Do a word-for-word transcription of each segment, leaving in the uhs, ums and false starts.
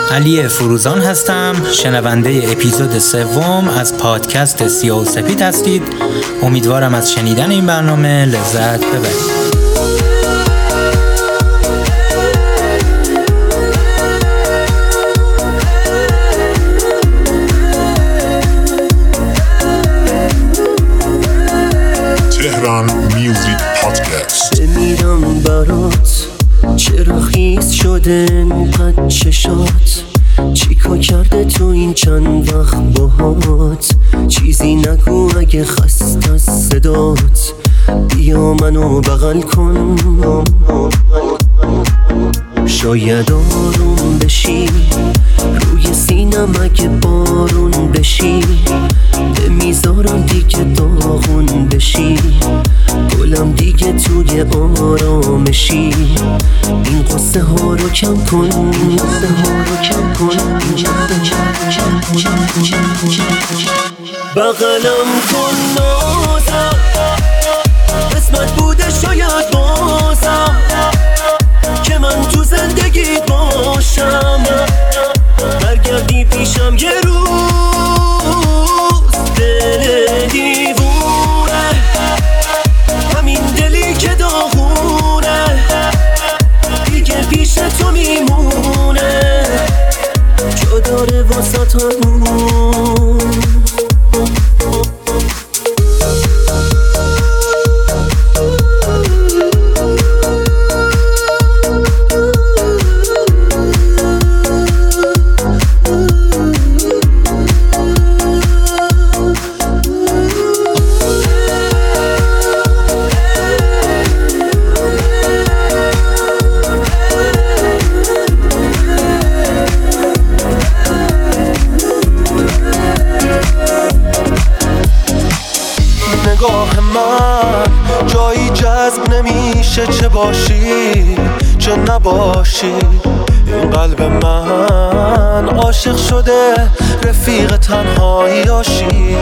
علی فروزان هستم، شنونده اپیزود سوم از پادکست سیاه و سفید هستید. امیدوارم از شنیدن این برنامه لذت ببرید. تهران میوزیک پادکست. بمیرم برات، چرا خیس شده انقدر چشات؟ چیکار کرده تو این چند وقت باهات؟ چیزی نگو اگه خسته از صدات، بیا منو بغل کن، شاید آروم بشی روی سینم اگه بارون بشی، نمیذارم دیگه داغون بشی، گلم دیگه توی آرامشی، این قصه ها رو کم کن، این قصه ها رو کم کن، بغلم کن نازم، قسمت بوده شاید بازم که من تو زندگی باشم، برگردی پیشم یه روز، دل دیوونه، همین دلی که داغونه دیگه پیش تو میمونه، جا داره واسطمون. نگاه من جایی جذب نمیشه، چه باشی چه نباشی، این قلب من عاشق شده رفیق تنهاییاشی.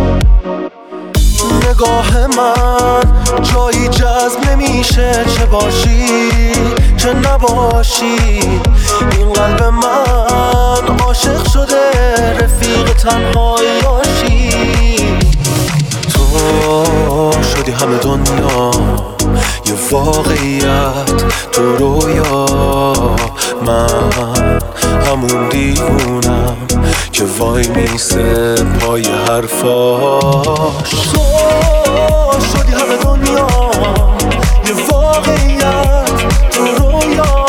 نگاه من جایی جذب نمیشه، چه باشی چه نباشی، این قلب من عاشق شده رفیق تنهاییاشی. تو شدی همه دنیا یه واقعیت تو رویا، من همون دیوونم که وای میسه پای حرفاش. تو شدی همه دنیا یه واقعیت تو رویا،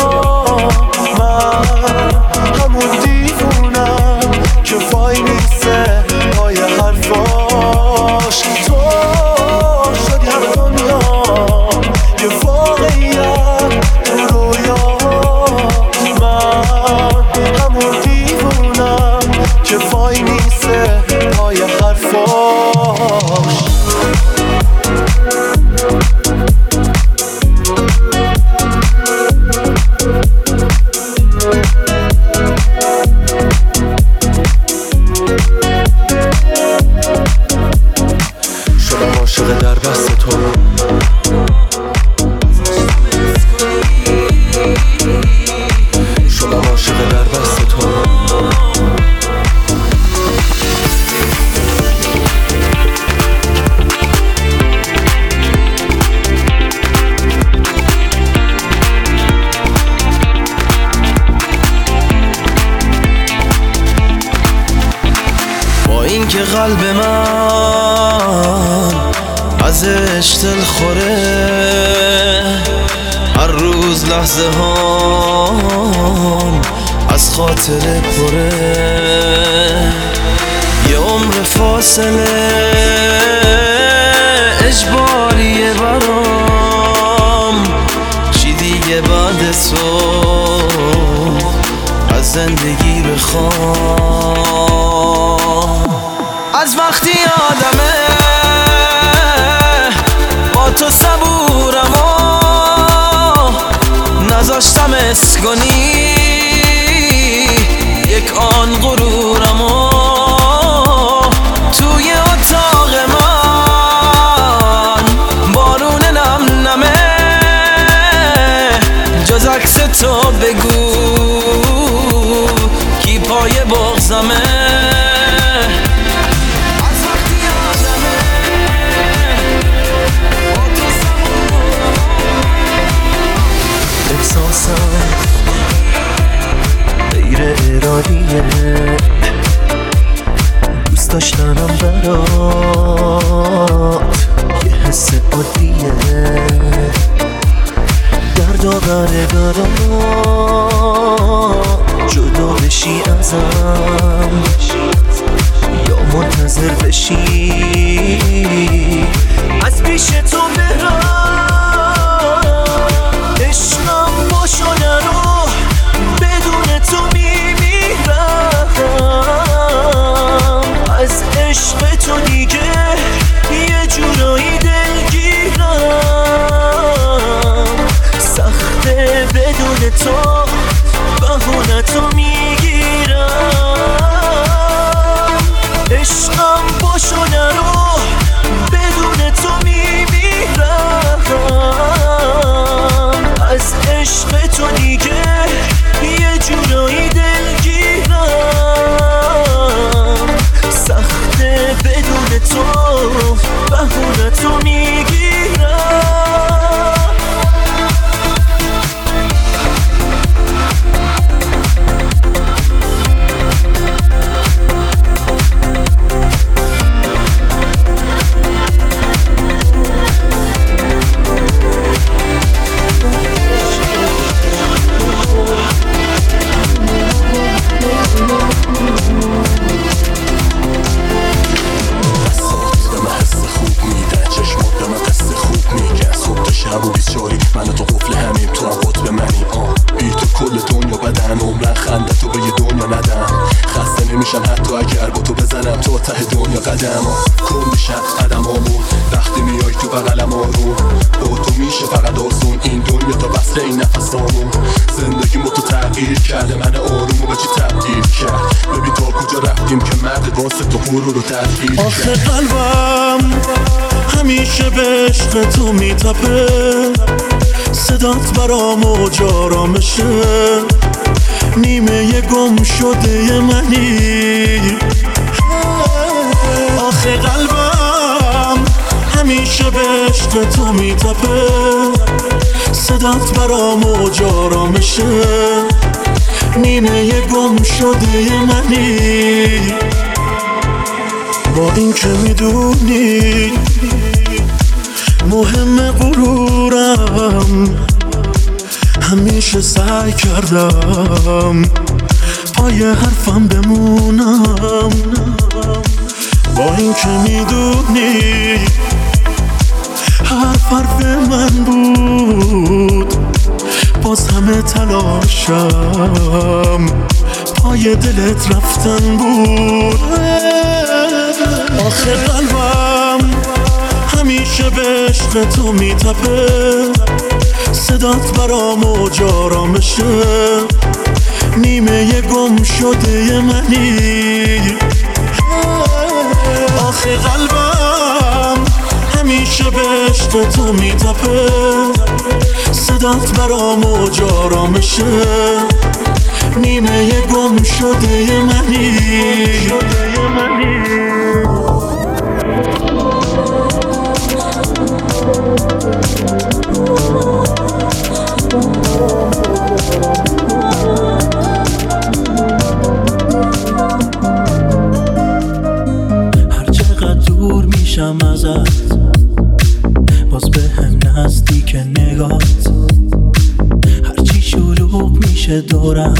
من همون دیوونم که وای میسه پای حرفاش. تو شدی همه دنیا یه واقعیت تو رویا، من همون دیوونم که وای میسه پای حرفاش. شدم عاشق در بست تو، شدم عاشق در بست تو. با اینکه قلب من ازش دل خوره، هر روز لحظه هام از خاطر پره، یه عمر فاصله اجباریه برام، چی دیگه بعد تو از زندگی بخوام. از وقتی آدمه با تو صبورم و نذاشتم اسکنی یک آن غرورم و توی اتاق من بارون نم نمه، جز عکس تو بگو میزنم برات یه حس عادیه درد آوره برات جدا بشی ازم یا منتظر بشی از پیش تو برم عشقم با شده رو بدون تو میمیرم از عشق تو دیگه یه جورایی دلگیرم سخته بدون تو بهونه تو میگیرم عشقم با شده رو بدون تو میمیرم از عشق تو دیگه یه جورایی دلگیرم سخته بدون تو بهونه تو میگیرم من تو قفل همیم تو هم قطب منی آه بی تو کل دنیا بدن عمرن خنده تو به یه دنیا ندم خسته نمیشم حتی اگر با تو بزنم تو ته دنیا قدم کن میشن قدم آمون وقتی میای تو بغلم آروم با تو میشه فقط آسون این دنیا تا بسر این نفس آمون زندگی ما تو تغییر کرده من آروم و به چی تبدیل کرد ببین تا کجا رفتیم که مرد واسه تو غرور رو تدبیر کرد آخه قلبم همیشه به عشق تو میتپه صدات برام اوج آرامشه نیمه گم شده منی آخه قلبم همیشه به عشق تو میتپه صدات برام اوج آرامشه نیمه گم شده منی با این که میدونی مهم غرورم همیشه سعی کردم پای حرفم بمونم با این که میدونی حرف حرف من بود باز همه تلاشم پای دلت رفتن بود آخه قلبم همیشه به عشق تو میتپه صدات برام اوج آرامشه نیمه گم شده منی آخه قلبم همیشه به عشق تو میتپه صدات برام اوج آرامشه نیمه گم شده منی هر چقدر دور میشم ازت باز به هم نزدیک نگات هرچی شلوغ میشه دورم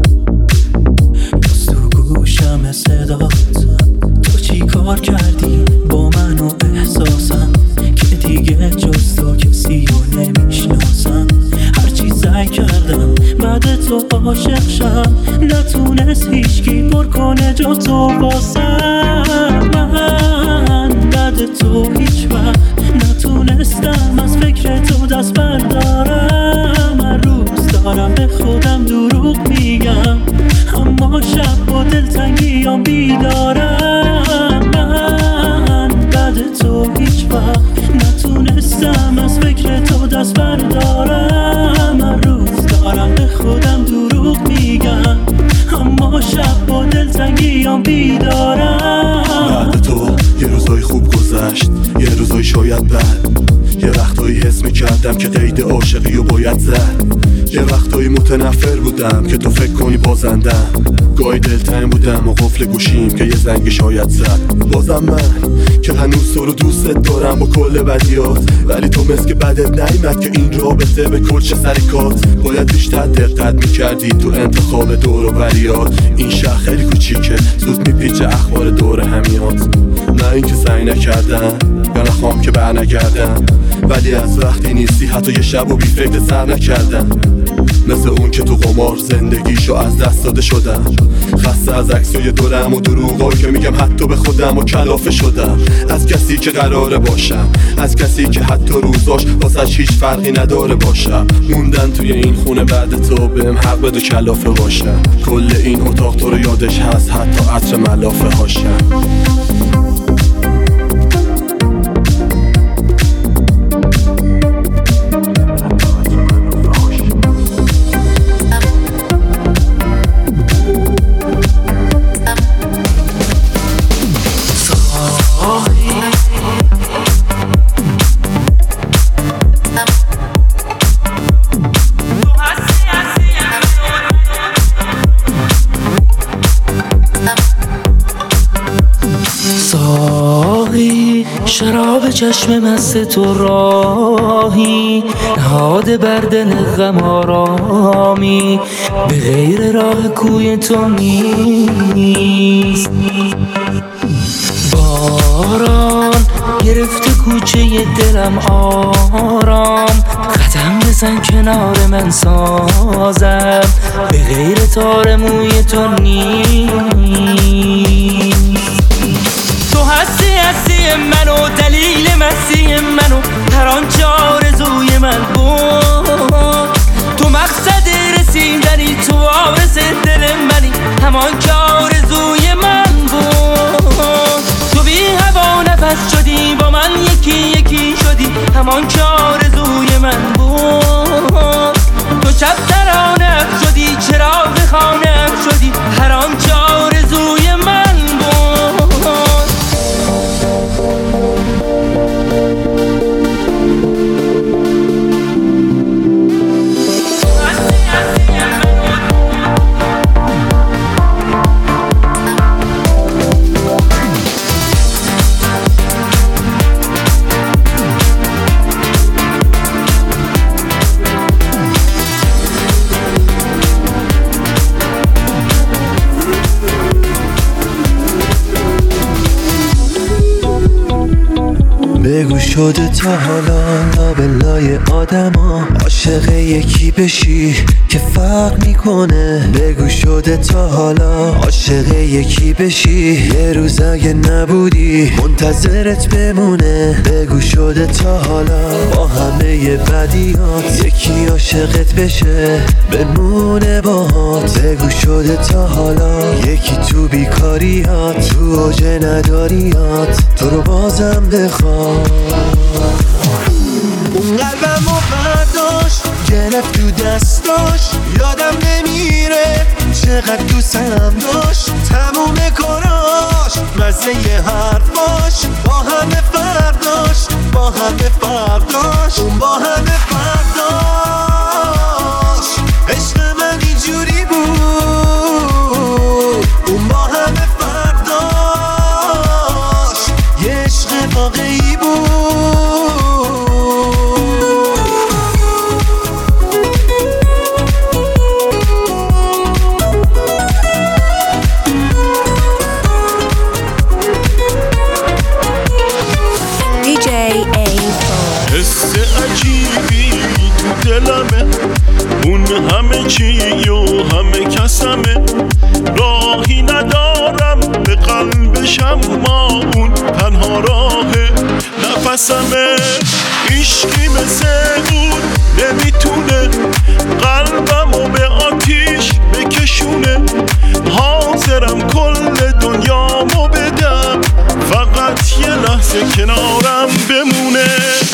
باز تو گوشم صدات تو چی کار کردی با من و احساسم که دیگه جز تو کسی رو نمیشناسم هرچی سعی کردم بعد تو عاشق شم نتونست هیچکی پر کنه جز تو واسم من بعد تو هیچ وقت نتونستم از فکر تو دست بردارم هر روز دارم به خودم دروغ میگم اما شب با دلتنگیام بیدارم من بعد تو هیچ وقت نتونستم از فکر تو دست بردارم هر روز دارم به خودم دروغ میگم اما شب با دلتنگیام بیدارم بعد تو یه روزای خوب گذشت یه روزای شاید بد یه وقتایی حس میکردم که قید عاشقی رو باید زد یه وقتایی متنفر بودم که تو فکر کنی بازندم، گاهی دلتنگ بودم و قفل گوشیم که یه زنگ شاید زد. بازم من که هنوز تو رو دوست دارم با کل بدیات، ولی تو مثل که بدت نیمد که این رابطه به کل چه سریکات. باید بیشتر دقت میکردی تو انتخاب دور و بریات. این شهر خیلی کوچیکه زود میپیچه اخبار دور همیات. نه اینکه سعی نکردم یا نخوام که بر نگردم، ولی از وقتی نیستی حتی یه شب و بی فکر سر نکردم. مثل اون که تو قمار زندگیشو از دست داده شدم، خسته از عکسای دورم و دروغایی که میگم حتی به خودم و کلافه شدم. از کسی که قراره باشم، از کسی که حتی روزاش واسش هیچ فرقی نداره باشم. موندن توی این خونه بعد تو بهم حق بده کلافه باشم. کل این اتاق تو رو یادش هست، حتی عطر ملافه هاشم. شراب چشم مست تو راهی، نهاده بر دل غم آرامی، به غیر راه کوی تو نیست. باران گرفته کوچه دلم آرام، قدم بزن کنار من سازم، به غیر تار موی تو نیست. تو هستی هستی منو، دلیل مستی منو، هر آنچه آرزوی من بود. تو مقصد رسیدنی، تو وارث دل منی، همان که آرزوی من بود. تو بی هوا نفس شدی، با من یکی یکی شدی، همان که آرزوی من بود. تو شب ترانه شدی، چراغ خانه شدی، هر آنچه آرزوی من بود. بگو شده تا حالا لابلای آدما عاشق یکی بشی که فرق میکنه. بگو شده تا حالا عاشق یکی بشی یه روز اگه نبودی منتظرت بمونه. بگو شده تا حالا با همه بدیات یکی عاشقت بشه بمونه باهات. بگو شده تا حالا یکی تو بیکاریات، تو اوج نداریات تو رو بازم بخواد. اون قلبم و برداشت گرفت تو دستاش، یادم نمیره چقدر دوستم داشت. تموم کاراش مزه یه حرفاش، با همه فرداش با همه فرداش اون با همه فرداش. عشق من اینجوری بود، اون با همه فرداش یه عشق واقعی بود. حس عجیبی تو دلمه، اون همه چی و همه کسمه. راهی ندارم به قلبشم، ما اون تنها راه نفسمه. عشقی مثل اون نمیتونه قلبمو به آتیش بکشونه. حاضرم کل دنیامو بدم فقط یه لحظه کنارم بمونه.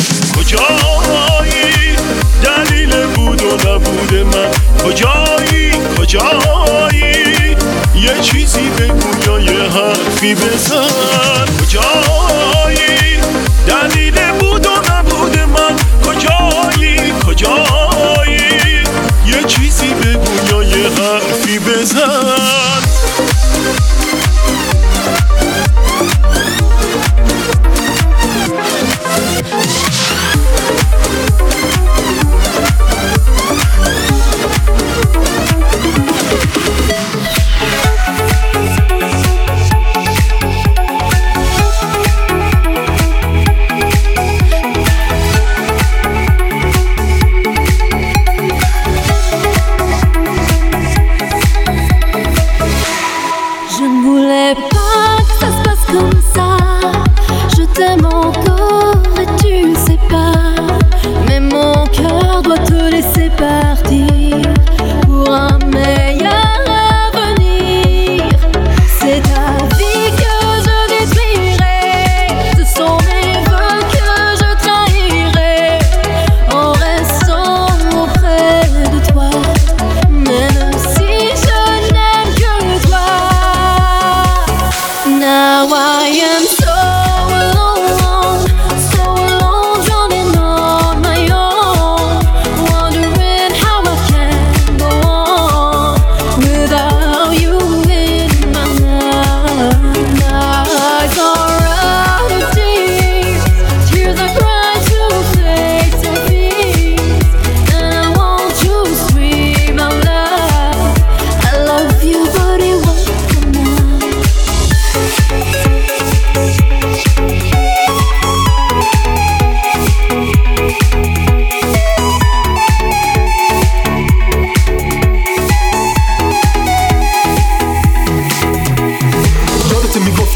کجایی دلیل بود و نبود من، کجایی کجایی یه چیزی بگو یا یه حرفی بزن. کجایی دلیل بود و نبود من، کجایی کجایی یه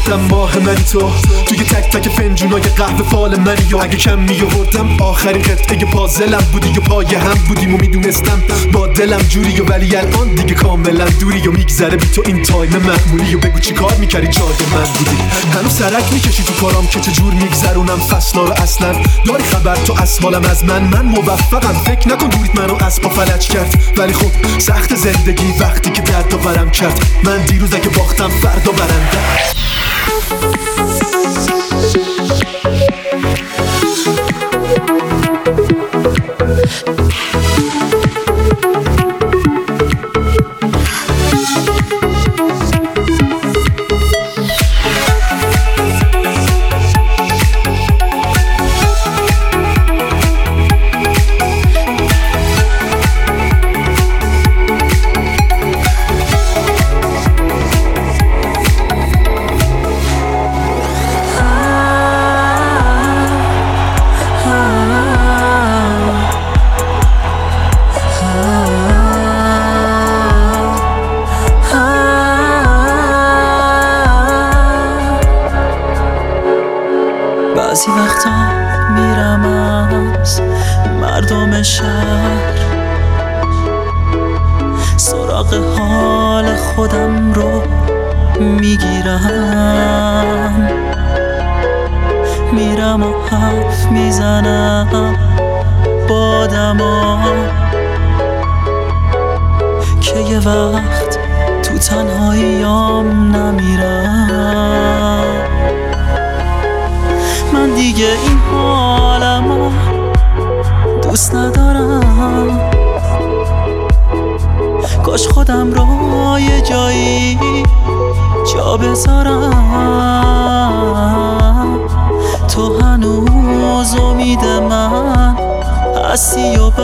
گفتم ماه منی تو، توی تک تک فنجونای قهوه فال منی. یا اگه کم میآوردم آخرین قطعه پازلم بودی و پای هم بودیم و میدونستم با دلم جوری. و ولی الان دیگه کاملا دوری و میگذره بی تو این تایم معمولی. و بگو چی کار میکردی جای من بودی؟ هنوز سرک میکشی تو کارام که چجور میگذرونم فصلا رو. اصلا داری خبر تو از حالم از من؟ من موفقم، فکر نکن دوریت منو از پا فلج کرد. ولی خب سخت زندگی وقتی که درد و برم کرد. من دیروز اگه باختم فردا برنده. بعضی وقتا میرم از مردم شهر، سراغ حال خودم رو میگیرم، میرم و حرف میزنم با آدما که یه وقت تو تنهاییام نمیرم. من دیگه این حالمو دوست ندارم، کاش خودم رو یه جایی جا بذارم. تو هنوز امید من هستی و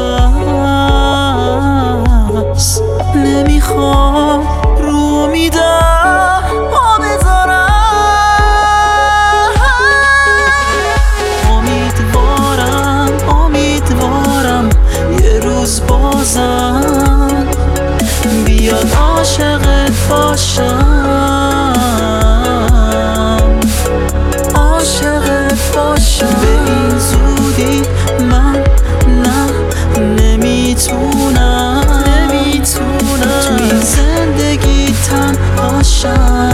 بس، نمیخوام رو امیدم پا بذارم. امیدوارم امیدوارم یه روز بازم بیاد عاشقت باشم، عاشقت باشم. به این زودی من نه نمیتونم، نمیتونم تو این زندگی تنهاشم.